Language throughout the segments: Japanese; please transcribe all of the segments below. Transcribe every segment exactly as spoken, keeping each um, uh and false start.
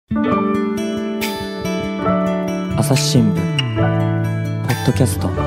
朝日新聞ポッドキャスト。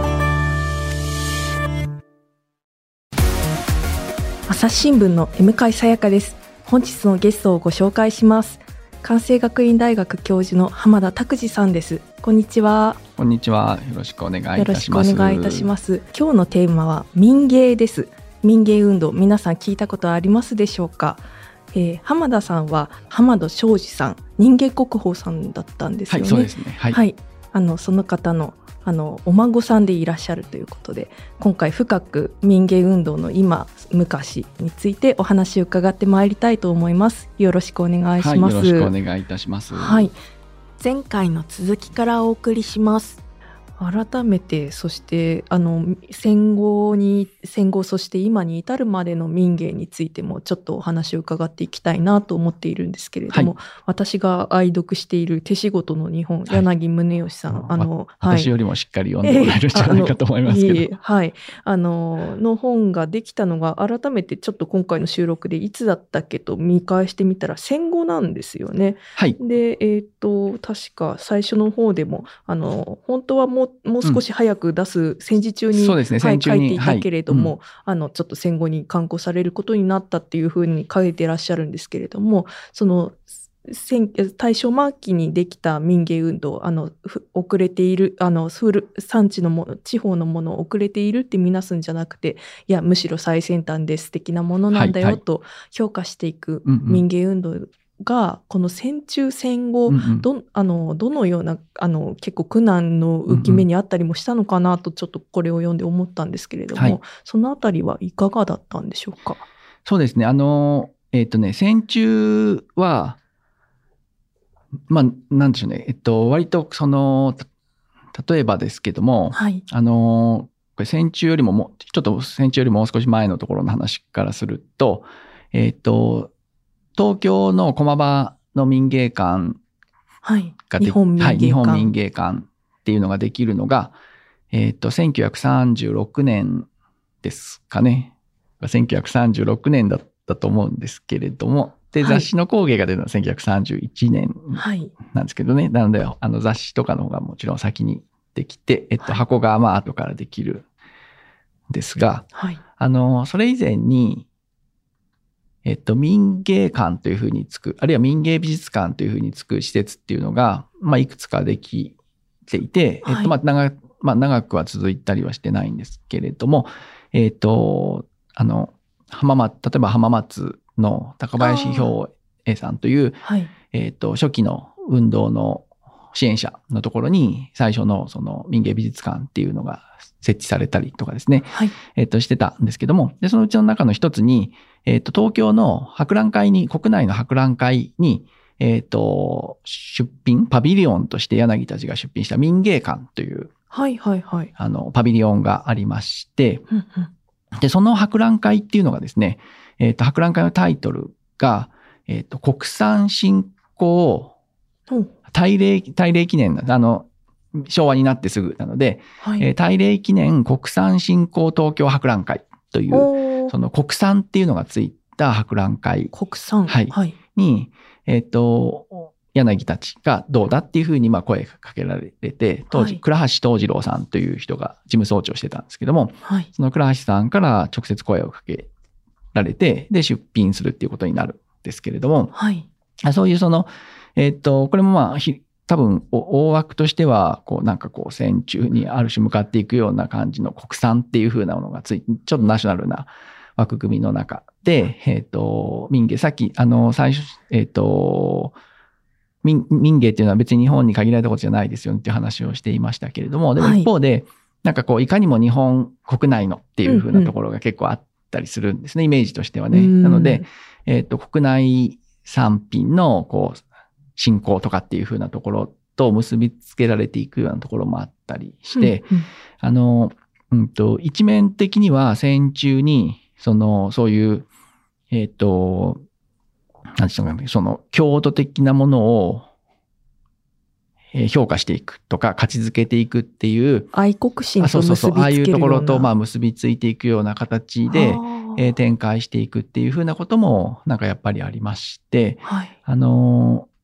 朝日新聞の向井さやかです。本日のゲストをご紹介します。関西学院大学教授の浜田拓司さんです。こんにちは。 こんにちは。よろしくお願いいたします。 よろしくお願いいたします。今日のテーマは民芸です。民芸運動、皆さん聞いたことありますでしょうか。えー、浜田さんは浜田庄司さん、人間国宝さんだったんですよね。 はい、そうですね。はい。 はい、あのその方のあのお孫さんでいらっしゃるということで、今回深く民芸運動の今昔についてお話を伺ってまいりたいと思います。よろしくお願いします。 はい、よろしくお願いいたします。 はい、前回の続きからお送りします。改めて、そしてあの戦後に戦後そして今に至るまでの民芸についてもちょっとお話を伺っていきたいなと思っているんですけれども、はい、私が愛読している手仕事の日本、はい、柳宗悦さん、あの、はい、 私よりもしっかり読んでもらえるんじゃないかと思いますけど、 えー、はい、あのの本ができたのが改めてちょっと今回の収録でいつだったっけと見返してみたら戦後なんですよね。 はい、 で、えーと、確か最初の方でもあの本当はもうもう少し早く出す、戦時中に、 そうですね、 はい、 戦中に書いていたけれども、 はい、うん、 あのちょっと戦後に刊行されることになったっていうふうに書いてらっしゃるんですけれども、その大正末期にできた民芸運動、あの遅れている、あの産地のもの、地方のものを遅れているって見なすんじゃなくて、いやむしろ最先端で素敵なものなんだよと評価していく民芸運動が、この戦中戦後、うんうん、ど, あのどのようなあの結構苦難の浮き目にあったりもしたのかなと、ちょっとこれを読んで思ったんですけれども、はい、そのあたりはいかがだったんでしょうか。 そうですね、あの、えーとね、戦中はまあ、なんでしょうね、えっと、割とその例えばですけども、はい、あのこれ戦中よりももちょっと戦中よりもう少し前のところの話からすると、えっと東京の駒場の民芸館がで、 はい、日本民芸館、はい、 日本民芸館っていうのができるのが、えっとせんきゅうひゃくさんじゅうろくねんですかね。せんきゅうひゃくさんじゅうろくねんだったと思うんですけれども、で、雑誌の工芸が出るのはせんきゅうひゃくさんじゅういちねんなんですけどね。はい、なので、あの雑誌とかの方がもちろん先にできて、えっと、はい、箱がまあ後からできるんですが、はい、あの、それ以前に、えっと、民芸館というふうにつく、あるいは民芸美術館というふうにつく施設っていうのが、まあ、いくつかできていて、はい、えっと、まあ、長、まあ、長くは続いたりはしてないんですけれども、えっと、あの、浜松、例えば浜松の高林兵衛さんという、はい、えっと、初期の運動の支援者のところに最初のその民芸美術館っていうのが設置されたりとかですね、はい、えっと、してたんですけども、で、そのうちの中の一つに、えっと、東京の博覧会に、国内の博覧会に、えっと、出品、パビリオンとして柳たちが出品した民芸館という、 はいはいはい、 あの、パビリオンがありまして、 うんうん、 で、その博覧会っていうのがですね、えっと、博覧会のタイトルが、えっと、国産振興大礼、大礼記念な、あの、昭和になってすぐなので、はい、えー、大礼記念国産振興東京博覧会という、その国産っていうのがついた博覧会。 国産、 はい。はい、に、えっと、柳たちがどうだっていうふうにまあ声がかけられて、当時、はい、倉橋東次郎さんという人が事務総長してたんですけども、はい、その倉橋さんから直接声をかけられて、で、出品するっていうことになるんですけれども、 はい、 そういうその、えっと、これもまあ、多分、大枠としては、こう、なんかこう、戦中にある種向かっていくような感じの国産っていう風なものがついて、ちょっとナショナルな枠組みの中で、えっと、民芸、さっき、あの、最初、えっと、民、民芸っていうのは別に日本に限られたことじゃないですよっていう話をしていましたけれども、でも一方で、はい、なんかこう、いかにも日本国内のっていう風なところが結構あったりするんですね、うんうん、イメージとしてはね。なので、えっと、国内産品の、こう、振興とかっていう風なところと結びつけられていくようなところもあったりして、うんうん、あの、うんと、一面的には戦中に、その、そういう、えっと、なんていうのかな、その、郷土的なものを、えー、評価していくとか、価値づけていくっていう、 愛国心と結びつけるような。 そうそうそう、ああいうところと、まあ、結びついていくような形で、えー、展開していくっていう風なことも、なんかやっぱりありまして、はい、あの、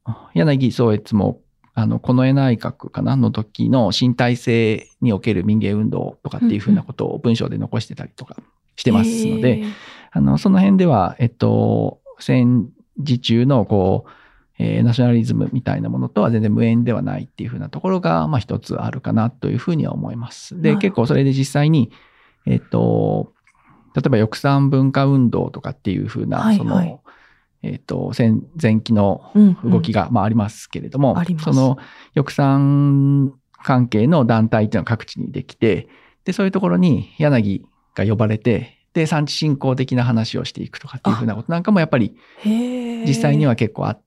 柳宗悦もあの近衛内閣かなの時の新体制における民芸運動とかっていうふうなことを文章で残してたりとかしてますので、あのその辺では、えっと、戦時中のこう、えー、ナショナリズムみたいなものとは全然無縁ではないっていうふうなところが、まあ、一つあるかなというふうには思います。で、結構それで実際に、えっと、例えば翼賛文化運動とかっていうふうな、はいはい、その、えっと、戦前期の動きが、まあ、ありますけれども、その翼賛関係の団体っていうのは各地にできて、で、そういうところに柳が呼ばれて、で、産地振興的な話をしていくとかっていうふうなことなんかもやっぱり実際には結構あって、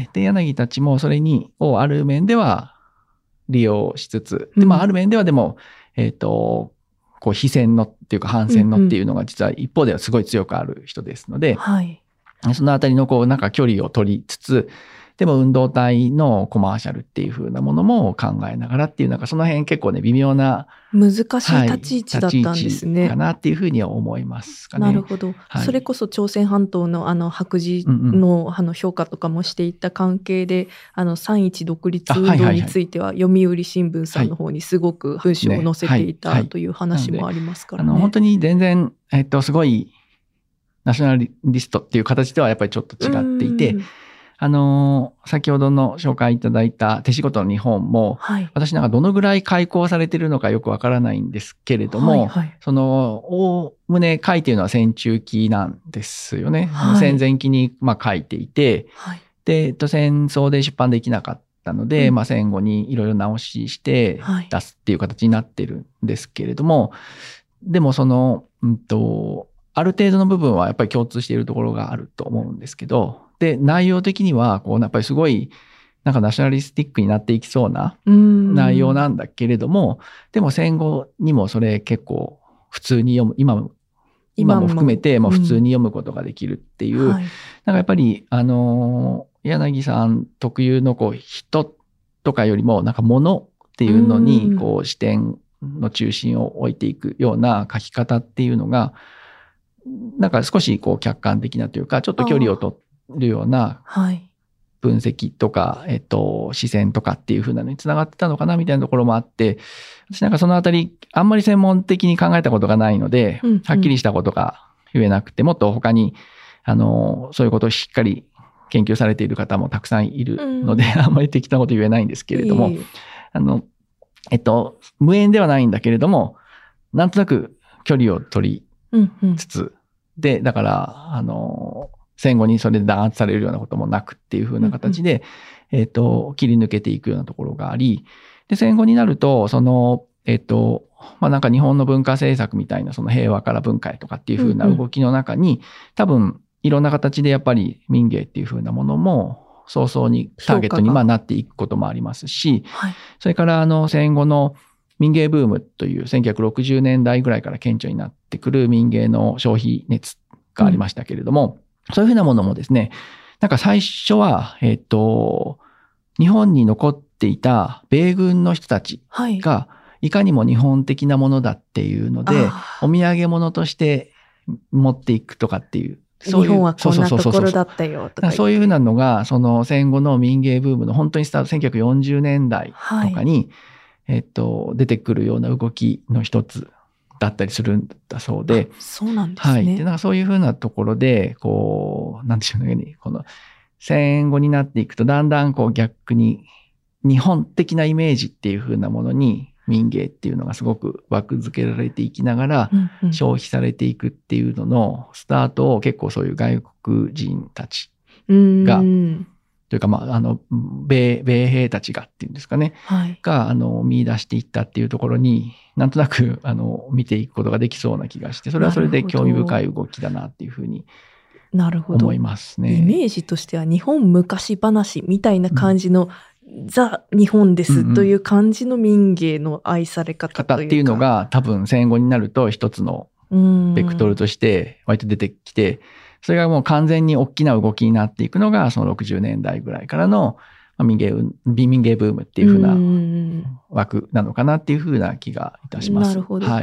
で、柳たちもそれに、をある面では利用しつつ、で、まあ、ある面ではでも、えっと、こう、非戦のっていうか反戦のっていうのが実は一方ではすごい強くある人ですので、 はい、 そのあたりのこう、なんか距離を取りつつ、でも運動体のコマーシャルっていう風なものも考えながらっていう、なんかその辺結構ね、微妙な難しい立ち位置だったんですね。 はい、かなっていうふうには思いますかね。 なるほど。はい、それこそ朝鮮半島のあの白磁の、うんうん、あの評価とかもしていた関係で、あの三一独立運動については読売新聞さんの方にすごく文章を載せていたという話もありますからね。 あの本当に全然、えっと、すごいナショナリストっていう形ではやっぱりちょっと違っていて、あのー、先ほどの紹介いただいた手仕事の日本も、はい、私なんかどのぐらい開講されているのかよくわからないんですけれども、はいはい、その、おおむね書いているのは戦中期なんですよね。はい、戦前期にまあ書いていて、はい、で、えっと、戦争で出版できなかったので、うん、まあ戦後にいろいろ直しして出すっていう形になってるんですけれども、はい、でもその、うんと、ある程度の部分はやっぱり共通しているところがあると思うんですけど、で、内容的には、こう、やっぱりすごい、なんかナショナリスティックになっていきそうな内容なんだけれども、でも戦後にもそれ結構普通に読む、今も、今も含めても普通に読むことができるっていう、うんはい、なんかやっぱり、あの、柳さん特有のこう、人とかよりも、なんか物っていうのに、こう、視点の中心を置いていくような書き方っていうのが、なんか少しこう、客観的なというか、ちょっと距離を取って、るような分析とか、はい、えっと、視線とかっていう風なのにつながってたのかなみたいなところもあって、私なんかそのあたりあんまり専門的に考えたことがないので、うんうん、はっきりしたことが言えなくて、もっと他にあのそういうことをしっかり研究されている方もたくさんいるので、うん、あんまり適当なこと言えないんですけれども、いいあのえっと無縁ではないんだけれども、なんとなく距離を取りつつ、うんうん、でだからあの戦後にそれで弾圧されるようなこともなくっていう風な形で、うんうん、えっと、切り抜けていくようなところがあり、で、戦後になると、その、えっと、まあ、なんか日本の文化政策みたいな、その平和から文化へとかっていう風な動きの中に、うんうん、多分、いろんな形でやっぱり民芸っていう風なものも、早々にターゲットにまあなっていくこともありますし、はい、それからあの戦後の民芸ブームというせんきゅうひゃくろくじゅうねんだいぐらいから顕著になってくる民芸の消費熱がありましたけれども、うんそういうふうなものもですね、なんか最初は、えっと、日本に残っていた米軍の人たちが、いかにも日本的なものだっていうので、お土産物として持っていくとかっていう。そういう日本はこんなところだったよとか。 そういうふうなのが、その戦後の民芸ブームの本当にスタート、せんきゅうひゃくよんじゅうねんだいとかに、はい、えっと、出てくるような動きの一つ。だったりするんだそうで。 そうなんですね。 はい。で、なんかそういうふうなところで、こう、なんでしょうね。この戦後になっていくと、だんだんこう逆に日本的なイメージっていうふうなものに民芸っていうのがすごく枠付けられていきながら、消費されていくっていうののスタートを結構そういう外国人たちが、 うんというか、まあ、あの、米、米兵たちがっていうんですかね。はい、が、あの、見出していったっていうところに、なんとなく、あの、見ていくことができそうな気がして、それはそれで興味深い動きだなっていうふうに思いますね。 イメージとしては、日本昔話みたいな感じの、うん、ザ・日本ですという感じの民芸の愛され方というか。 方っていうのが、多分戦後になると一つのベクトルとして割と出てきて、それがもう完全に大きな動きになっていくのが、そのろくじゅうねんだいぐらいからの民芸、民芸ブームっていう風な枠なのかなっていう風な気がいたします。 なるほど。 はい。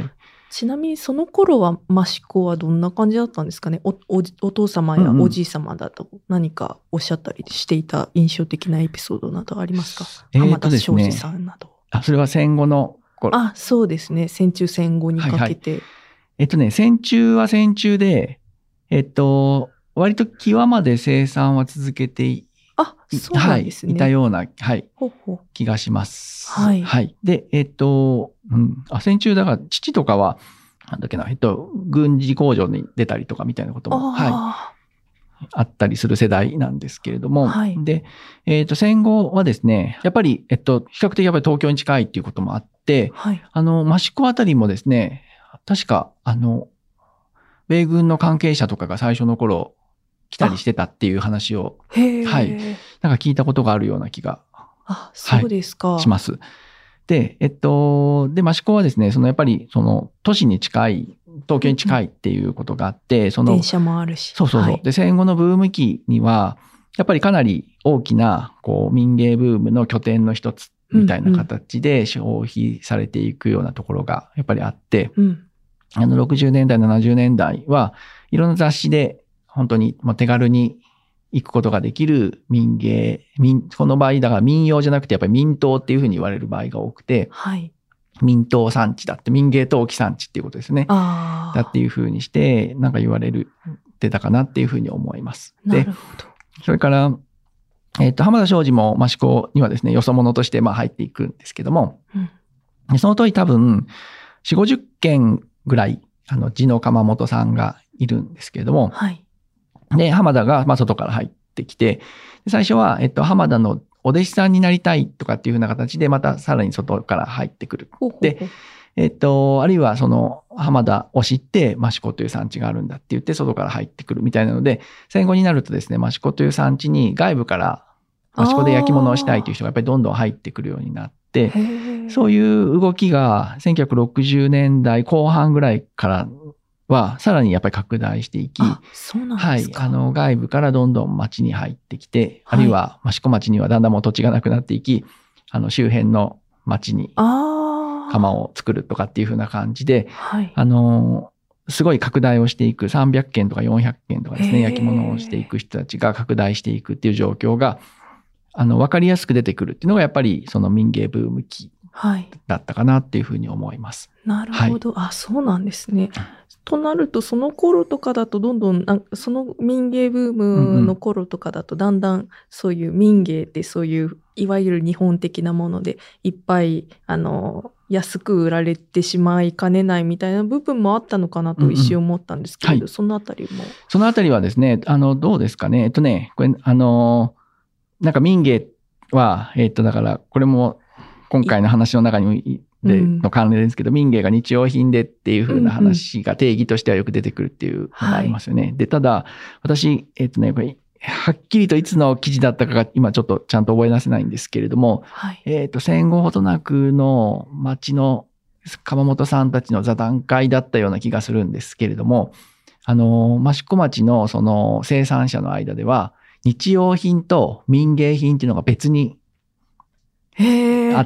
ちなみにその頃は益子はどんな感じだったんですかね。 お, お, お父様やおじい様だと何かおっしゃったりしていた印象的なエピソードなどありますか？ えー浜田とですね庄司さんなど。 あ、それは戦後の頃。 あ、そうですね。戦中戦後にかけて。 はいはい、えっとね、戦中は戦中で、えっと、割と際まで生産は続けていあ、そうなんですね。 はい、いたような、はい、 ほうほう気がします。 はい。 はい。で、えっと、うん、あ、戦中だから、父とかは、なんだっけな、えっと、軍事工場に出たりとかみたいなことも、はい、あったりする世代なんですけれども、 はい、 で、えっと、戦後はですね、やっぱり、えっと、比較的やっぱり東京に近いっていうこともあって、 はい、 あの、益子あたりもですね、確か、あの、米軍の関係者とかが最初の頃来たりしてたっていう話を、 へー、 はい、なんか聞いたことがあるような気が、 あ、そうですか。 はい、します。で、えっと、で、益子はですね、そのやっぱり、その都市に近い、東京に近いっていうことがあって、うん、その、 電車もあるし。 そうそうそう。はい、で、戦後のブーム期には、やっぱりかなり大きな、こう、民芸ブームの拠点の一つみたいな形で消費されていくようなところがやっぱりあって、 うん、 あの、ろくじゅうねんだい、ななじゅうねんだいはいろんな雑誌で本当にもう手軽に行くことができる民芸、民、この場合だから民謡じゃなくてやっぱり民謡っていうふうに言われる場合が多くて、 はい、 民謡産地だって、民芸陶器産地っていうことですね。 あだっていうふうにして、なんか言われる、てたかなっていうふうに思います。 なるほど。 で、それから、えっと、浜田庄司も益子にはですね、よそ者としてまあ入っていくんですけども、 うん、 でその通り多分、よんじゅう、ごじゅっけんぐらい、あの、地の窯元さんがいるんですけれども、 はい。 で、浜田が、まあ、外から入ってきて、最初は、えっと、浜田のお弟子さんになりたいとかっていうふうな形で、またさらに外から入ってくる。 ほうほうほうで、えっと、あるいはその、浜田を知って、益子という産地があるんだって言って、外から入ってくるみたいなので、戦後になるとですね、益子という産地に外部から益子で焼き物をしたいという人がやっぱりどんどん入ってくるようになって、そういう動きがせんきゅうひゃくろくじゅうねんだいこう半ぐらいからはさらにやっぱり拡大していき、 あ、そうなんですか。 はい、あの外部からどんどん町に入ってきて、はい、あるいは益子町にはだんだんもう土地がなくなっていき、あの周辺の町に窯を作るとかっていう風な感じで、 はい、 あのすごい拡大をしていく、さんびゃっけんとかよんひゃっけんとかですね、焼き物をしていく人たちが拡大していくっていう状況があの分かりやすく出てくるっていうのがやっぱりその民芸ブーム期だったかなっていうふうに思います。 はい、なるほど、はい、あ、そうなんですね。となるとその頃とかだとどんどんなんかその民芸ブームの頃とかだとだんだんそういう民芸ってそういういわゆる日本的なものでいっぱいあの安く売られてしまいかねないみたいな部分もあったのかなと一瞬思ったんですけれど、うんうん、はい、そのあたりもそのあたりはですね、あのどうですかね、えっとねこれあのなんか民芸はえっとだからこれも今回の話の中にでの関連ですけど、うん、民芸が日用品でっていう風な話が定義としてはよく出てくるっていうのがありますよね。はい、で、ただ、私、えっとね、これ、はっきりといつの記事だったかが今ちょっとちゃんと覚え出せないんですけれども、はい、えっと、戦後ほどなくの町の窯元さんたちの座談会だったような気がするんですけれども、あの、益子町のその生産者の間では、日用品と民芸品っていうのが別にあって、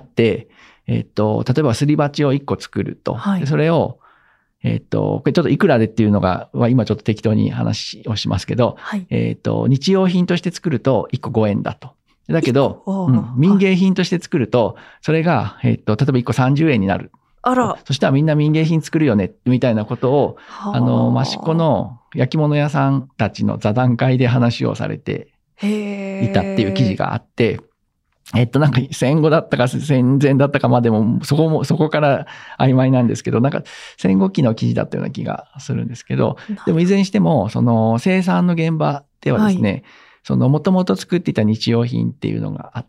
えっと、例えばすり鉢をいっこ作ると。はい、でそれを、えっと、これちょっといくらでっていうのが、は今ちょっと適当に話をしますけど、はい、えっと、日用品として作るといっこごえんだと。だけど、うん、民芸品として作ると、それが、えっと、例えばいっこさんじゅうえんになる。 あら。 そしたらみんな民芸品作るよね、みたいなことを、あの、益子の焼き物屋さんたちの座談会で話をされていたっていう記事があって、えっと、なんか戦後だったか戦前だったかまでも、そこも、そこから曖昧なんですけど、なんか戦後期の記事だったような気がするんですけど、でもいずれにしても、その生産の現場ではですね、はい、その元々作っていた日用品っていうのがあって、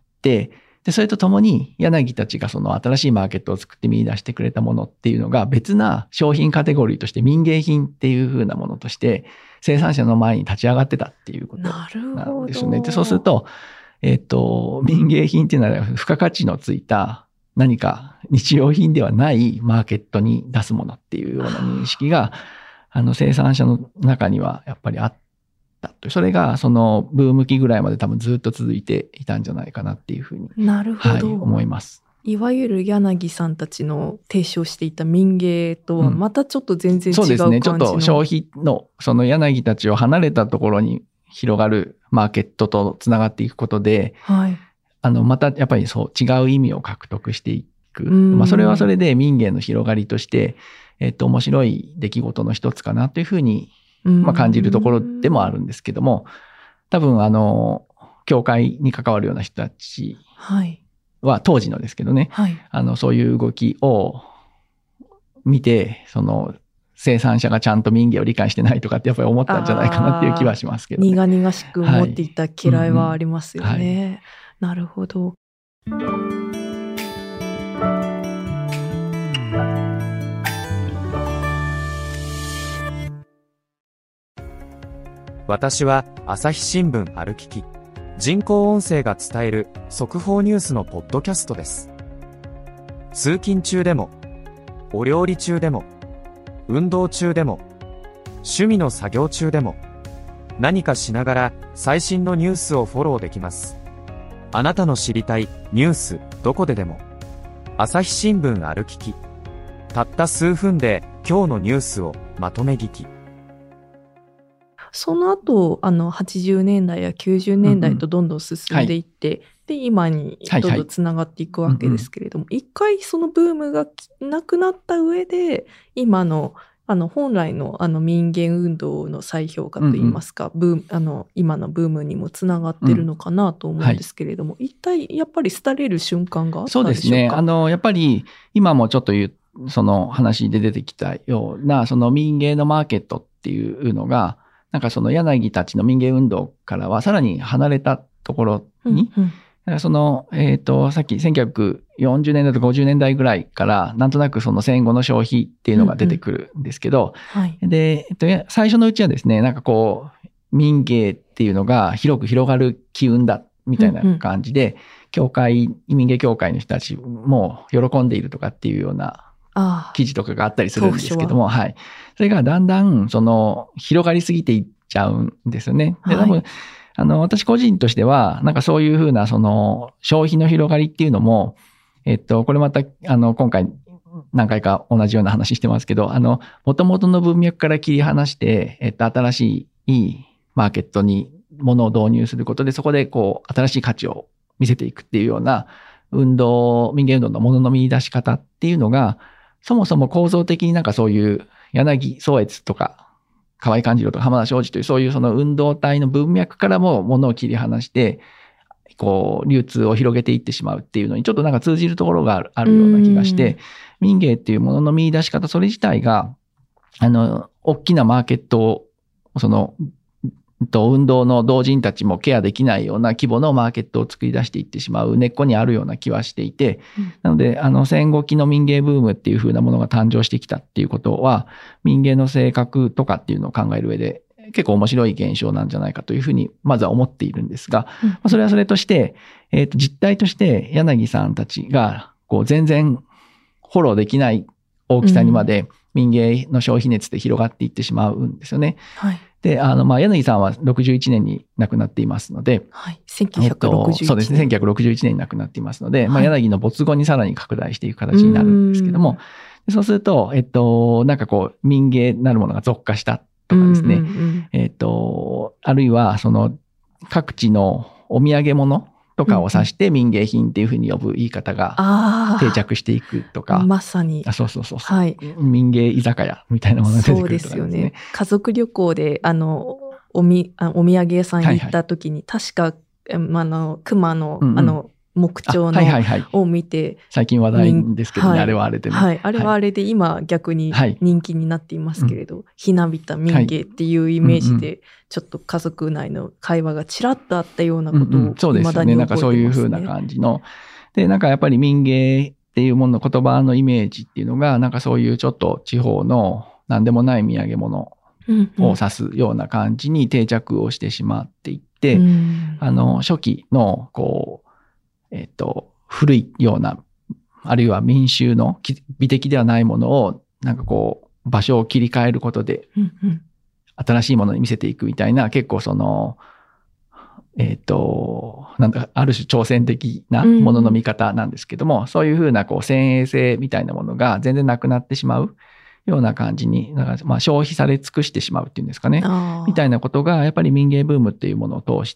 で、それとともに柳たちがその新しいマーケットを作って見出してくれたものっていうのが別な商品カテゴリーとして民芸品っていう風なものとして生産者の前に立ち上がってたっていうことなんですよね。で、そうすると、えっと、民芸品っていうのは付加価値のついた何か日用品ではないマーケットに出すものっていうような認識が、あの生産者の中にはやっぱりあったと。それがそのブーム期ぐらいまで多分ずっと続いていたんじゃないかなっていうふうに、 なるほど、 はい、思います。 いわゆる柳さんたちの提唱していた民芸とはまたちょっと全然違う感じの、 そうですね。ちょっと消費のその柳たちを離れたところに広がるマーケットとつながっていくことで、 はい、 あのまたやっぱりそう違う意味を獲得していく。まあ、それはそれで民芸の広がりとして、えっと、面白い出来事の一つかなというふうに、まあ、感じるところでもあるんですけども、多分あの教会に関わるような人たちは当時のですけどね、はい、あのそういう動きを見て、その生産者がちゃんと民芸を理解してないとかってやっぱり思ったんじゃないかなっていう気はしますけどね。 苦々しく思っていた嫌いはありますよね。はいうんうんはい、なるほど。 私は朝日新聞ある聞き、人工音声が伝える速報ニュースのポッドキャストです。通勤中でも、お料理中でも、運動中でも、趣味の作業中でも、何かしながら最新のニュースをフォローできます。あなたの知りたいニュースどこででも、朝日新聞ある聞き。たった数分で今日のニュースをまとめ聞き。 その後あのはちじゅうねんだいやきゅうじゅうねんだいとどんどん進んでいって、うんうんはい、で今にどんどんつながっていくわけですけれども、はいはい、一回そのブームがなくなった上で今のあの本来のあの民芸運動の再評価といいますか、うんうん、ブーあの今のブームにもつながってるのかなと思うんですけれども、うんはい、一体やっぱり廃れる瞬間があったんでしょうか。 そうですね。あのやっぱり今もちょっと言うその話で出てきたようなその民芸のマーケットっていうのがなんかその柳たちの民芸運動からはさらに離れたところに、うんうん、だからその、えっと、さっきせんきゅうひゃくよんじゅうねんだいとかごじゅうねんだいぐらいからなんとなくその戦後の消費っていうのが出てくるんですけど、うんうんはい、で、えっと、最初のうちはですね、なんかこう民芸っていうのが広く広がる機運だみたいな感じで、うんうん、教会、民芸協会の人たちも喜んでいるとかっていうような記事とかがあったりするんですけども、はい。それがだんだん、その、広がりすぎていっちゃうんですよね。で、多分、はい、あの、私個人としては、なんかそういうふうな、その、消費の広がりっていうのも、えっと、これまた、あの、今回、何回か同じような話してますけど、あの、元々の文脈から切り離して、えっと、新しいマーケットに物を導入することで、そこで、こう、新しい価値を見せていくっていうような、運動、民芸運動の物の見出し方っていうのが、そもそも構造的になんかそういう柳宗悦とか河合勘次郎とか浜田庄司というそういうその運動体の文脈からも物を切り離してこう流通を広げていってしまうっていうのにちょっとなんか通じるところがあるような気がして民芸っていうものの見出し方それ自体があの大きなマーケットをそのと運動の同人たちもケアできないような規模のマーケットを作り出していってしまう根っこにあるような気はしていて、うん、なのであの戦後期の民芸ブームっていう風なものが誕生してきたっていうことは民芸の性格とかっていうのを考える上で結構面白い現象なんじゃないかというふうにまずは思っているんですが、うんまあ、それはそれとして、えーと、実態として柳さんたちがこう全然フォローできない大きさにまで民芸の消費熱で広がっていってしまうんですよね。 うんはいで、あの、まあ、柳さんはろくじゅういちねんに亡くなっていますので、 はい、せんきゅうひゃくろくじゅういちねん、 えっと、そうですね、せんきゅうひゃくろくじゅういちねんに亡くなっていますので、はい、まあ、柳の没後にさらに拡大していく形になるんですけども、そうすると、えっと、なんかこう、民芸なるものが俗化したとかですね、うんうんうん、えっと、あるいは、その、各地のお土産物とかを指して民芸品っていうふうに呼ぶ言い方が定着していくとか、 まさにあそうそうそうそう、はい、民芸居酒屋みたいなものが出てくるとかですね。そうですよね。 家族旅行であのおみあお土産屋さんに行った時に、はいはい、確かあの熊の、うんうん、あの木彫の、はいはいはい、を見て最近話題ですけどね、はい、あれはあれでね、 はい、あれはあれで今逆に人気になっていますけれど、はい、ひなびた民芸っていうイメージでちょっと家族内の会話がちらっとあったようなことを未だに覚えてますね。そうですよね。 なんかそういう風な感じのでなんかやっぱり民芸っていうものの言葉のイメージっていうのがなんかそういうちょっと地方の何でもない土産物を指すような感じに定着をしてしまっていって、うん、あの初期のこうえっと、古いような、あるいは民衆の美的ではないものを、なんかこう、場所を切り替えることで、新しいものに見せていくみたいな、結構その、 えっと、なんだ、ある種挑戦的なものの見方なんですけども、うん、そういうふうなこう先鋭性みたいなものが全然なくなってしまうような感じに、だからまあ消費され尽くしてしまうっていうんですかね。みたいなことがやっぱり民芸ブームっていうものを通して、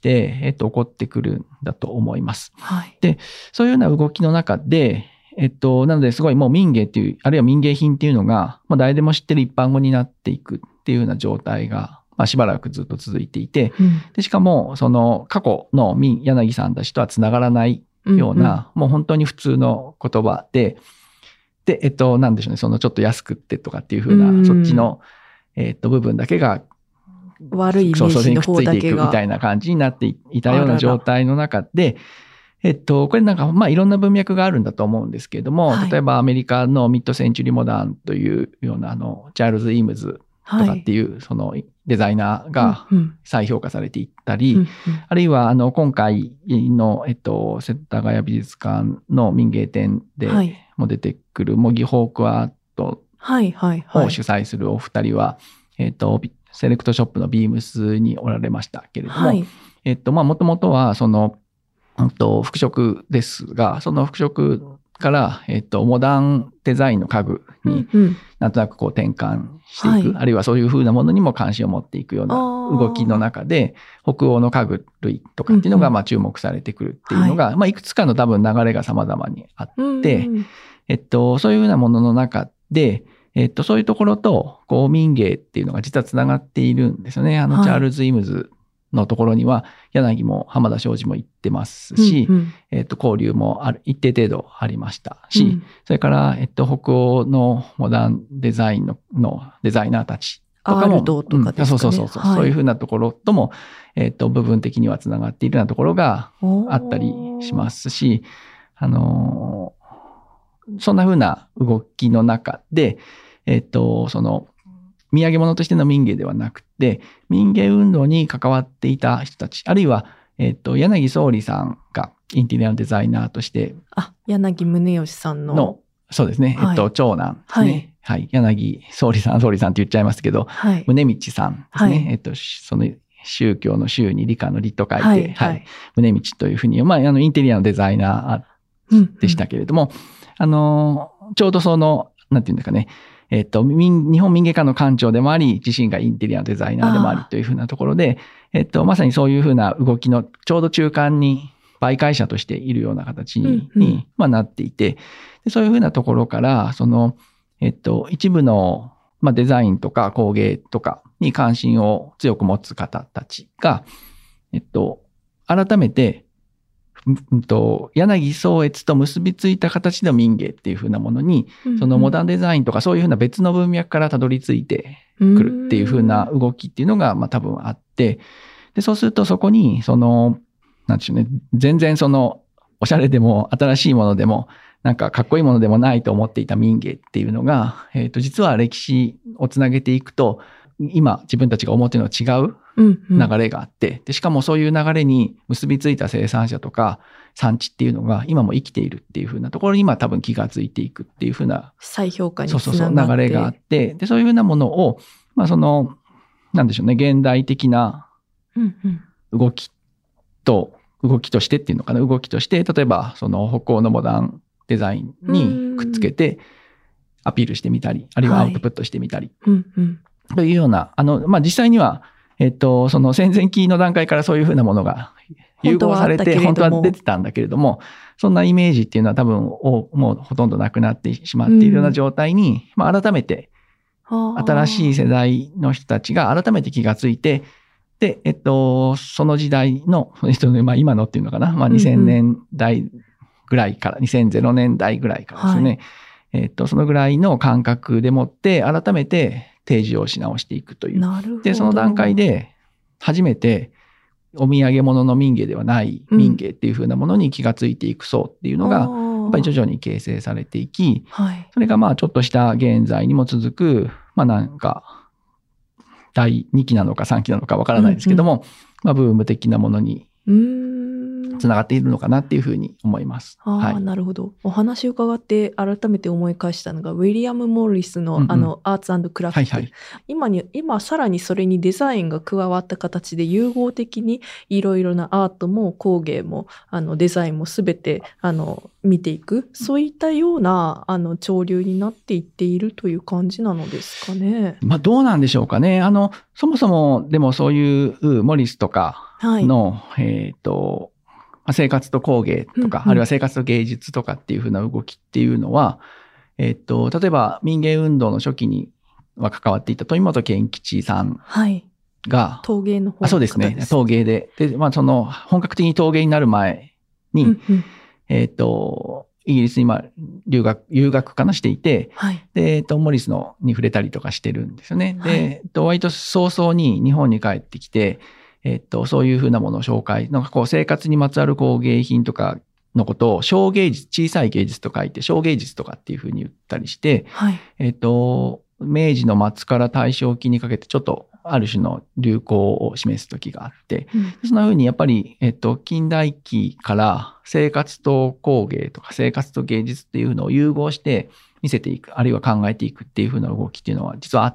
えっと、起こってくるんだと思います。 はい、 で、そういうような動きの中で、えっと、なのですごいもう民芸っていう、あるいは民芸品っていうのが、まあ誰でも知ってる一般語になっていくっていうような状態が、まあ、しばらくずっと続いていて、うん、でしかもその過去の柳さんたちとはつながらないような、うんうん、もう本当に普通の言葉で、で、えっと、なんでしょうね、そのちょっと安くってとかっていう風な、うん、そっちの、えっと、部分だけが、 悪いイメージの方だけが。そう、それにくっついていくみたいな感じになっていたような状態の中で、えっと、これなんか、まあいろんな文脈があるんだと思うんですけれども、はい、例えばアメリカのミッドセンチュリーモダンというような、あの、チャールズ・イームズとかっていう、はい、そのデザイナーが再評価されていったり、うんうん、あるいは、あの、今回の、えっと、世田谷美術館の民芸展でも出てくる、模擬フォークアートを主催するお二人は、えっと、セレクトショップのビームスにおられましたけれども、はい、えっと、まあ、もともとは、その、うんと、服飾ですが、その服飾から、えっと、モダンデザインの家具になんとなくこう転換していく、うんうん、あるいはそういう風なものにも関心を持っていくような動きの中で、北欧の家具類とかっていうのがまあ注目されてくるっていうのが、うんうん、まあいくつかの多分流れが様々にあって、うんうん、えっと、そういう風なものの中で、えっと、そういうところと、こう民芸っていうのが実はつながっているんですよね。あの、チャールズ・イムズのところには柳も浜田庄司も行ってますし、うんうん、えっと、交流もある、一定程度ありましたし、うん、それから、えっと、北欧のモダンデザインの、のデザイナーたちとかも、 アールドとかですかね。 うん、そうそうそうそう、はい、そういうふうなところとも、えっと、部分的にはつながっているようなところがあったりしますし、あの、そんなふうな動きの中で、えっと、その、土産物としての民芸ではなくて、民芸運動に関わっていた人たち、あるいは、えっと、柳宗理さんがインテリアのデザイナーとして。 あ、柳宗悦さんの。 の、そうですね。はい、えっと、長男ですね。はい。はい、柳宗理さん、宗理さんって言っちゃいますけど、はい、宗道さんですね。はい、えっと、その宗教の宗に理科の理と書いて、はい。はい、宗道というふうに、まあ、あの、インテリアのデザイナーでしたけれども、うんうん、あの、ちょうどその、なんていうんですかね、えっと、日本民芸館の館長でもあり、自身がインテリアのデザイナーでもありというふうなところで、えっと、まさにそういうふうな動きのちょうど中間に媒介者としているような形に、うんうん、まあ、なっていて、でそういうふうなところから、その、えっと、一部の、まあ、デザインとか工芸とかに関心を強く持つ方たちが、えっと、改めて、うんと、柳宗悦と結びついた形の民芸っていう風なものに、うんうん、そのモダンデザインとかそういう風な別の文脈からたどり着いてくるっていう風な動きっていうのが、まあ多分あって、で、そうするとそこに、その、なんでしょうね、全然その、おしゃれでも新しいものでも、なんかかっこいいものでもないと思っていた民芸っていうのが、えっと、実は歴史をつなげていくと、今自分たちが思っているのは違う流れがあって、うんうん、で、しかもそういう流れに結びついた生産者とか産地っていうのが今も生きているっていう風なところに今多分気がついていくっていう風な再評価につながって、 そうそうそう流れがあって、で、そういう風なものを、まあその、なんでしょうね、現代的な動きと、動きとしてっていうのかな、動きとして、例えばその北欧のモダンデザインにくっつけてアピールしてみたり、あるいはアウトプットしてみたり、はいうんうんというような、あの、まあ、実際には、えっと、その戦前期の段階からそういうふうなものが融合されて、本当は出てたんだけれども、そんなイメージっていうのは多分、もうほとんどなくなってしまっているような状態に、うん、まあ、改めて、新しい世代の人たちが改めて気がついて、で、えっと、その時代の、えっとね、まあ、今のっていうのかな、まあ、にせんねんだいぐらいから、にせんねんだいぐらいからですね、はい、えっと、そのぐらいの感覚でもって、改めて、提示をし直していくという。 なるほど。 で、その段階で初めてお土産物の民芸ではない民芸っていう風なものに気がついていく層っていうのが、やっぱり徐々に形成されていき、はい、それがまあちょっとした現在にも続く、まあなんかだいにきなのかさんきなのかわからないですけども、うんうん、まあブーム的なものにつながっているのかなっていうふうに思います。 ああ、 はい、 なるほど。お話を伺って改めて思い返したのが、ウィリアム・モーリスの、 うんうん、 あのアーツ&クラフト、 はいはい、 今に今さらにそれにデザインが加わった形で融合的にいろいろなアートも工芸もあのデザインもすべてあの見ていく、そういったようなあの潮流になっていっているという感じなのですかね。 まあ、どうなんでしょうかね。あのそもそもでもそういうモリスとかの、はい、えっと生活と工芸とか、うんうん、あるいは生活と芸術とかっていう風な動きっていうのは、えっと、例えば民芸運動の初期には関わっていた富本健吉さんが、はい、 陶芸の方の方です。 あ、そうですね。陶芸で。で、まあその本格的に陶芸になる前に、うんうん、えっと、イギリスに今留学、留学かなしていて、はい、で、えっと、モリスのに触れたりとかしてるんですよね。で、はい、えっと、割と早々に日本に帰ってきて、えっと、そういうふうなものを紹介、なんかこう生活にまつわる工芸品とかのことを小芸術、小さい芸術と書いて小芸術とかっていうふうに言ったりして、はい、えっと、明治の末から大正期にかけてちょっとある種の流行を示す時があって、うん、そんなふうにやっぱり、えっと、近代期から生活と工芸とか生活と芸術っていうのを融合して見せていく、あるいは考えていくっていうふうな動きっていうのは実はあって、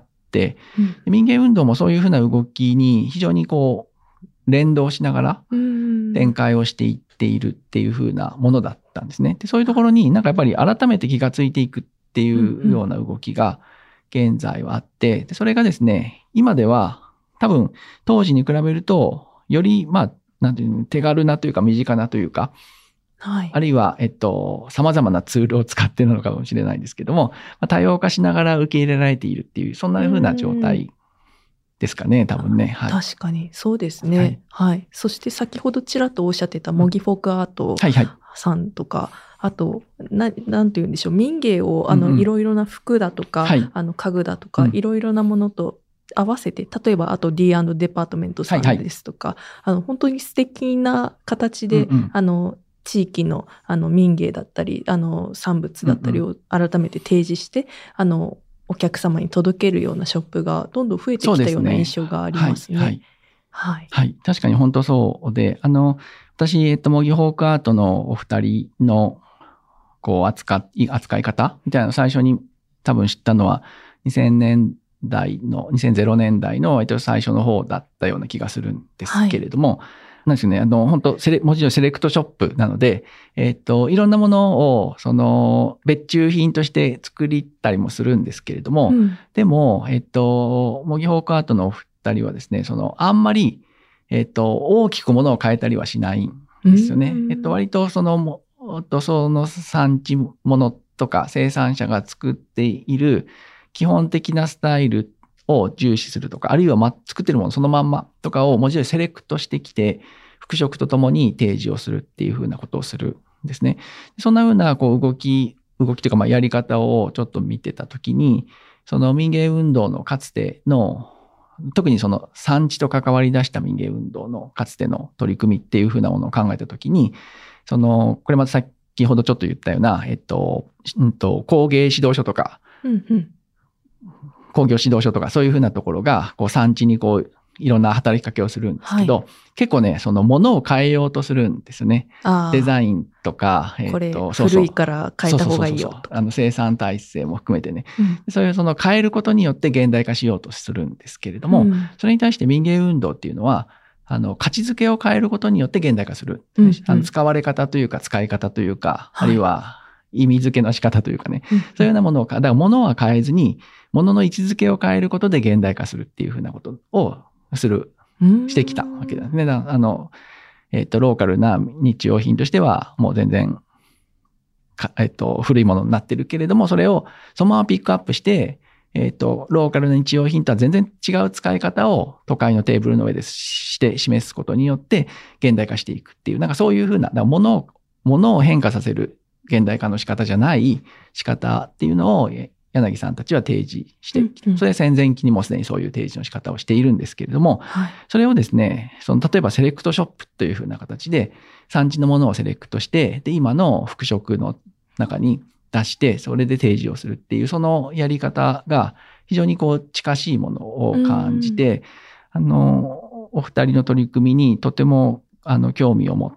うん、民芸運動もそういうふうな動きに非常にこう、連動しながら展開をしていっているっていう風なものだったんですね。で、そういうところになんかやっぱり改めて気がついていくっていうような動きが現在はあって、でそれがですね、今では多分当時に比べるとよりまあなんていうの手軽なというか身近なというか、はい、あるいはえっと様々なツールを使っているのかもしれないですけども、多様化しながら受け入れられているっていうそんな風な状態ですかね、多分ね。はい、 確かにそうですね、はいはい。そして先ほどちらっとおっしゃってた模擬フォークアートさんとか、はいはい、あと な, なんて言うんでしょう、民芸をあの、うんうん、いろいろな服だとか、はい、あの家具だとか、うん、いろいろなものと合わせて、例えばあと ディーアンド デパートメントさんですとか、はいはい、あの本当に素敵な形で、うんうん、あの地域 の, あの民芸だったりあの産物だったりを改めて提示して、うんうん、あのお客様に届けるようなショップがどんどん増えてきたような印象がありますね。はいはい、はい、確かに本当そうで、あの私、えっと、模擬フォークアートのお二人のこう 扱, 扱い方みたいなのを最初に多分知ったのはにせんねんだいのにせんねんだいの割と最初の方だったような気がするんですけれども、はい、なんですね、あの本当セレもちろんセレクトショップなので、えっといろんなものをその別注品として作りたりもするんですけれども、うん、でもえっと模擬フォークアートのお二人はですね、そのあんまりえっと大きくものを変えたりはしないんですよね。うん、えっと割とそのとその産地ものとか生産者が作っている基本的なスタイルを重視するとか、あるいは、ま、作ってるものそのまんまとかを文字でセレクトしてきて、服飾とともに提示をするっていうふうなことをするんですね。そんなふうなこう動き、動きというかまあやり方をちょっと見てたときに、その民芸運動のかつての、特にその産地と関わり出した民芸運動のかつての取り組みっていうふうなものを考えたときに、その、これまた先ほどちょっと言ったような、えっと、うんと、工芸指導書とか、うんうん、工業指導書とかそういうふうなところがこう産地にこういろんな働きかけをするんですけど、はい、結構ねそのものを変えようとするんですよね。デザインとか、 えー、これ古いから変えた方がいいよと、 あの生産体制も含めてね、うん、そういうその変えることによって現代化しようとするんですけれども、うん、それに対して民芸運動っていうのはあの価値づけを変えることによって現代化する、うんうん、あの使われ方というか使い方というか、はい、あるいは意味付けの仕方というかね、うん、そういうようなものを、だから物は変えずに、物の位置づけを変えることで現代化するっていうふうなことをする、してきたわけですね。だあの、えっと、ローカルな日用品としては、もう全然、えっと、古いものになってるけれども、それをそのままピックアップして、えっと、ローカルな日用品とは全然違う使い方を都会のテーブルの上でして示すことによって、現代化していくっていう、なんかそういうふうな、だから物を、物を変化させる、現代化の仕方じゃない仕方っていうのを柳さんたちは提示してきて、うんうん、それ戦前期にもすでにそういう提示の仕方をしているんですけれども、はい、それをですね、その例えばセレクトショップというふうな形で産地のものをセレクトして、で今の服飾の中に出してそれで提示をするっていうそのやり方が非常にこう近しいものを感じて、うん、あのお二人の取り組みにとてもあの興味を持ったっ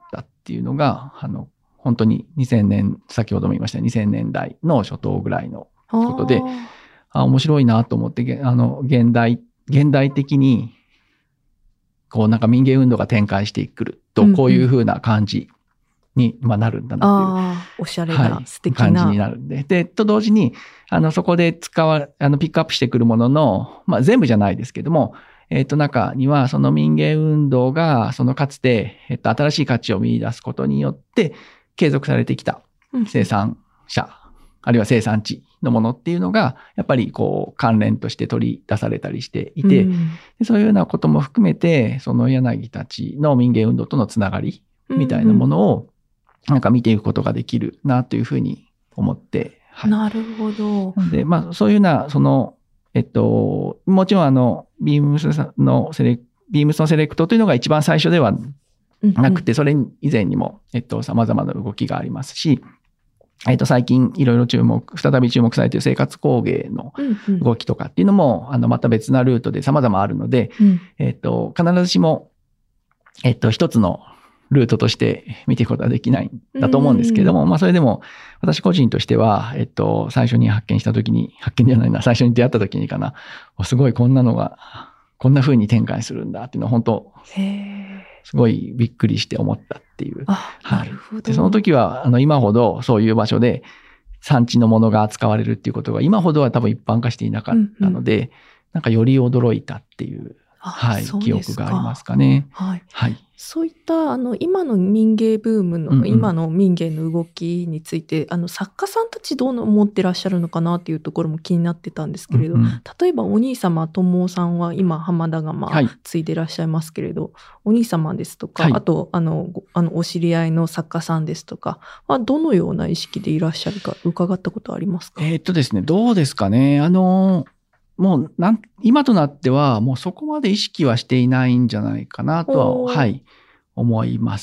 っていうのが、あの、本当ににせんねん、先ほども言いましたにせんねんだいの初頭ぐらいのことで、あ、面白いなと思って、あの、現代、現代的に、こうなんか民芸運動が展開してくると、こういう風な感じに、まあ、なるんだなっていう。 ああ、おしゃれな、 はい、 素敵な。 感じになるんで。で、と同時に、あの、そこで使わ、あの、ピックアップしてくるものの、まあ、全部じゃないですけども、えっと、中には、その民芸運動が、そのかつて、えっと、新しい価値を見出すことによって、継続されてきた生産者、うん、あるいは生産地のものっていうのが、やっぱりこう、関連として取り出されたりしていて、うん、でそういうようなことも含めて、その柳たちの民芸運動とのつながりみたいなものを、なんか見ていくことができるなというふうに思って、 はい、なるほど。 で、まあ、そういうような、その、えっと、もちろんあの、ビームスのセレクト、ビームスのセレクトというのが一番最初ではなくて、それ以前にも、えっと、様々な動きがありますし、えっと、最近いろいろ注目、再び注目されている生活工芸の動きとかっていうのも、あの、また別なルートで様々あるので、えっと、必ずしも、えっと、一つのルートとして見ていくことはできないんだと思うんですけれども、まあそれでも私個人としては、えっと、最初に発見したときに、発見じゃないな、最初に出会ったときにかな、すごいこんなのが、こんな風に展開するんだっていうのは本当、すごいびっくりして思ったっていう。 あ、なるほど。 でその時は、あの、今ほどそういう場所で産地のものが扱われるっていうことが今ほどは多分一般化していなかったので、うんうん、なんかより驚いたっていう、はい、記憶がありますかね。 はい。 はい。 そういったあの今の民芸ブームの、うんうん、今の民芸の動きについてあの作家さんたちどう思ってらっしゃるのかなっていうところも気になってたんですけれど、うんうん、例えばお兄様友さんは今浜田窯継いでらっしゃいますけれど、はい、お兄様ですとか、はい、あとあのあのお知り合いの作家さんですとかはどのような意識でいらっしゃるか伺ったことありますか？ えー、っとですねどうですかねあのもうなん今となってはもうそこまで意識はしていないんじゃないかなとは、はい、思います。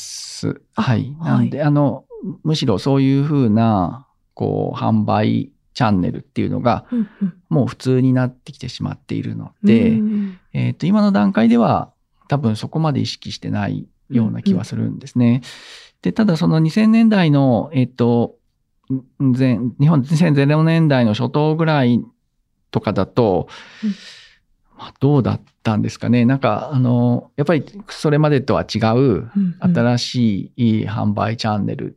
はい。なんで、はい、あの、むしろそういうふうな、こう、販売チャンネルっていうのが、もう普通になってきてしまっているので、うんうん、えっと、今の段階では多分そこまで意識してないような気はするんですね。うんうん、で、ただそのにせんねんだいの、えっと、前日本にせんねんだいの初頭ぐらいとかだと、うんまあ、どうだったんですかね。なんか、あの、やっぱりそれまでとは違う新しい販売チャンネルって、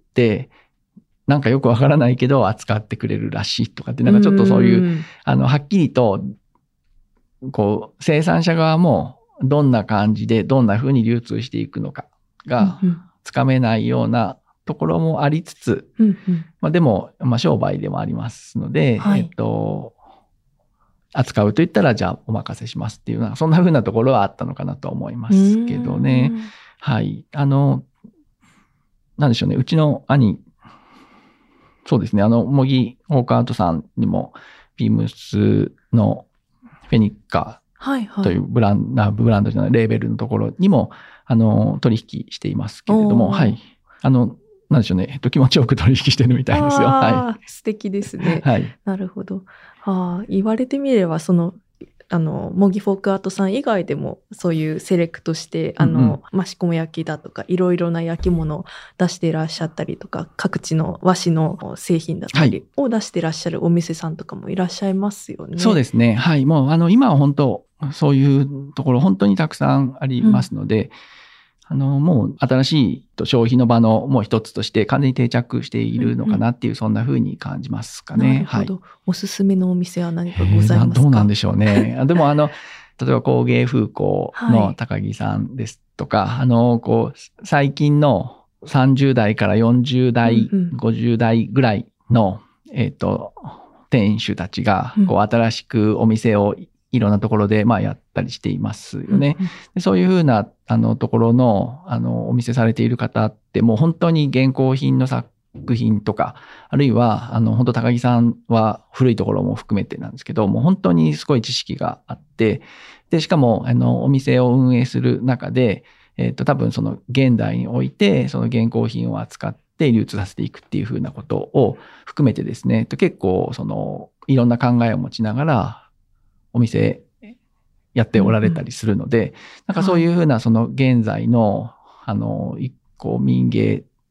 なんかよくわからないけど扱ってくれるらしいとかって、なんかちょっとそういう、うん、あの、はっきりと、こう、生産者側もどんな感じでどんな風に流通していくのかがつかめないようなところもありつつ、うんうん、まあでも、まあ商売でもありますので、はい、えっと、扱うと言ったらじゃあお任せしますっていうのはそんな風なところはあったのかなと思いますけどね。はい。あの、なんでしょうね。うちの兄、そうですね。あの、模擬オークアートさんにもビームスのフェニッカというブランド、はいはい、ブランドじゃない、レーベルのところにも、あの、取引していますけれども、はい。あの、なんでしょうね。えっと、気持ちよく取引してるみたいですよ。はい。 素敵ですね。 はい。 なるほど。ああ、言われてみれば、その、あの、模擬フォークアートさん以外でも、そういうセレクトして、あの、うん、益子焼きだとか、いろいろな焼き物を出していらっしゃったりとか、各地の和紙の製品だったりを出していらっしゃるお店さんとかもいらっしゃいますよね。 はい、そうですね。はい。もう、あの、今は本当、そういうところ、本当にたくさんありますので、うんあの、もう新しい消費の場のもう一つとして完全に定着しているのかなっていう、うんうん、そんな風に感じますかね。 なるほど。はい、おすすめのお店は何かございますか？ どうなんでしょうね。でもあの、例えば工芸風光の高木さんですとか、はい、あの、こう、最近のさんじゅうだいからよんじゅうだい、うんうん、ごじゅうだいぐらいの、えっと、店主たちが、こう、新しくお店をいろんなところで、まあ、やったりしていますよね。うんうん、でそういうふうな、あの、ところの、あの、お店されている方って、もう本当に現行品の作品とか、あるいは、あの、本当高木さんは古いところも含めてなんですけど、もう本当にすごい知識があって、で、しかも、あの、お店を運営する中で、えっと、多分その現代において、その現行品を扱って流通させていくっていうふうなことを含めてですね、結構、その、いろんな考えを持ちながら、お店やっておられたりするので、うんうん、なんかそういうふうなその現在の、あの、こう民芸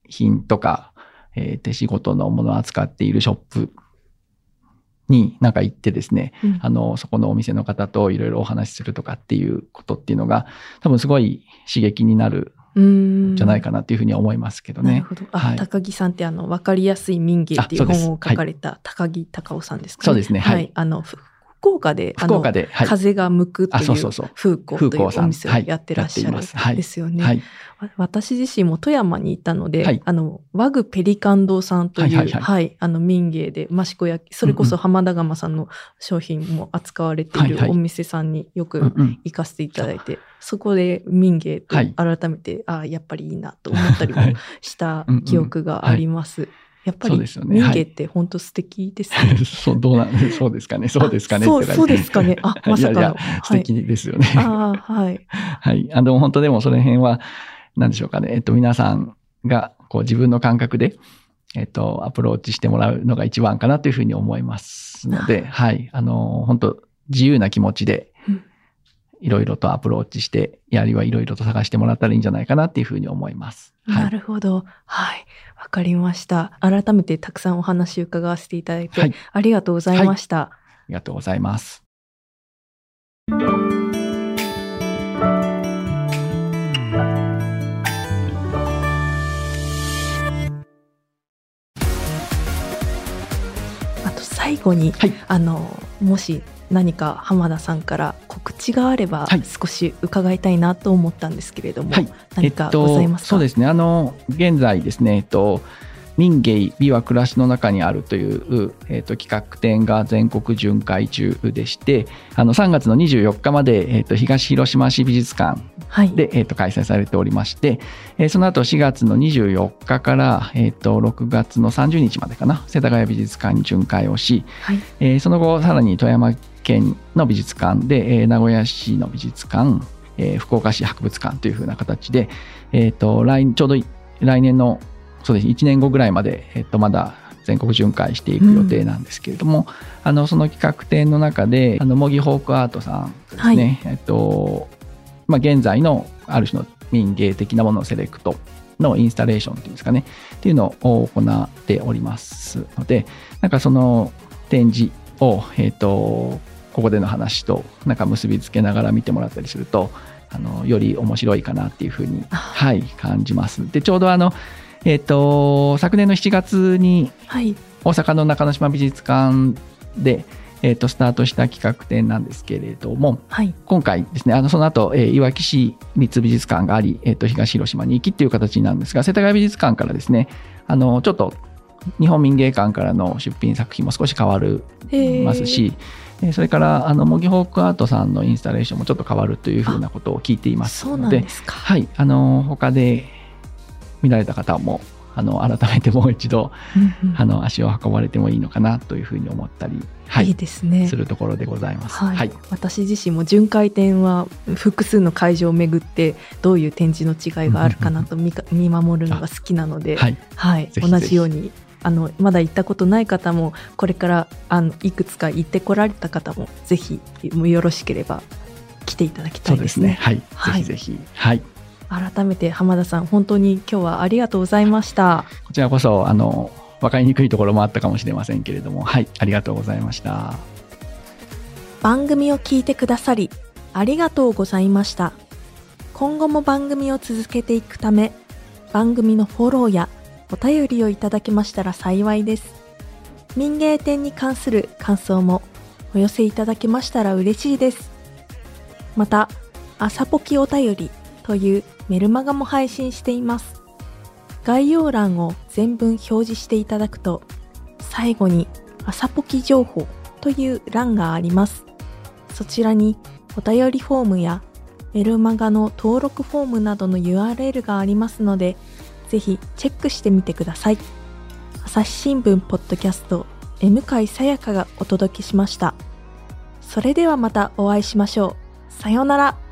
品とか、えー、手仕事のものを扱っているショップになんか行ってですね、うん、あのそこのお店の方といろいろお話しするとかっていうことっていうのが多分すごい刺激になるんじゃないかなっていうふうに思いますけどね。 なるほど。あ、はい、高木さんってあの分かりやすい民芸っていう本を書かれた高木隆夫さんですかね。 そうですね。はい。はい、 あの福岡で、 福岡で、 はい、風が向くという風光というお店をやってらっしゃるんですよね。はい、私自身も富山にいたので、はい、あの和具ペリカン堂さんという、はいはいはいはい、あの民芸で益子焼き、それこそ浜田窯さんの商品も扱われているお店さんによく行かせていただいて、はいはい、そこで民芸と改めて、はい、あやっぱりいいなと思ったりもした記憶があります。やっぱり民芸って本当素敵ですね。はい、 そうどうなんでそうですかね。そうですかね。 そうそうですかね。あ、まさかの。いやいや素敵ですよね。 あはい。 はい。あの本当でもその辺は何でしょうかね。えっと皆さんがこう自分の感覚でえっとアプローチしてもらうのが一番かなというふうに思いますので、はい。あの本当自由な気持ちでいろいろとアプローチして、やりはいろいろと探してもらったらいいんじゃないかなっていうふうに思います。 はい、なるほど。はい。わかりました。改めてたくさんお話を伺わせていただいて、はい、ありがとうございました、はい。 ありがとうございます。 あと最後に、はい、あの、もし何か浜田さんから告知があれば少し伺いたいなと思ったんですけれども、はい、何かございますか？ えっと、そうですね。あの現在ですね、えっと、民芸美は暮らしの中にあるという、えっと、企画展が全国巡回中でして、あのさんがつのにじゅうよっかまで、えっと、東広島市美術館で、はい、えっと、開催されておりまして、えー、その後しがつのにじゅうよっかから、えっと、ろくがつのさんじゅうにちまでかな、世田谷美術館に巡回をし、はい、えー、その後さらに富山県の美術館で、えー、名古屋市の美術館、えー、福岡市博物館というふうな形で、えー、と来ちょうど来年のそうです、いちねんごぐらいまで、えー、とまだ全国巡回していく予定なんですけれども、うん、あのその企画展の中であの模擬ホークアートさんですね、はい、えーとまあ、現在のある種の民芸的なもののセレクトのインスタレーションというんですかねっていうのを行っておりますので、なんかその展示を、えー、とここでの話となんか結びつけながら見てもらったりすると、あのより面白いかなっていうふうに、はい、感じます。でちょうどあの、えー、と昨年のしちがつに大阪の中之島美術館で、えー、とスタートした企画展なんですけれども、はい、今回ですね、あのその後、えー、いわき市立美術館があり、えー、と東広島に行きっていう形になるんですが、世田谷美術館からですね、あのちょっと日本民芸館からの出品作品も少し変わるますし、それからあの模擬ホークアートさんのインスタレーションもちょっと変わるというふうなことを聞いていますので、そうなんですか。はい、あの他で見られた方もあの改めてもう一度、うんうん、あの足を運ばれてもいいのかなというふうに思ったり、はい、いいですね、するところでございます。 はいはい、私自身も巡回展は複数の会場を巡ってどういう展示の違いがあるかなと 見, 見守るのが好きなので、はいはい、同じようにあのまだ行ったことない方もこれからあのいくつか行ってこられた方もぜひよろしければ来ていただきたいですね。 そうですね、はい、ぜひぜひ、はい、 改めて浜田さん本当に今日はありがとうございました。 こちらこそあの分かりにくいところもあったかもしれませんけれども、はい、ありがとうございました。 番組を聞いてくださりありがとうございました。今後も番組を続けていくため番組のフォローやお便りをいただけましたら幸いです。民芸展に関する感想もお寄せいただけましたら嬉しいです。また、朝ポキお便りというメルマガも配信しています。概要欄を全文表示していただくと、最後に朝ポキ情報という欄があります。そちらにお便りフォームやメルマガの登録フォームなどの ユーアールエル がありますので、ぜひチェックしてみてください。朝日新聞ポッドキャスト M 海さやかがお届けしました。それではまたお会いしましょう。さようなら。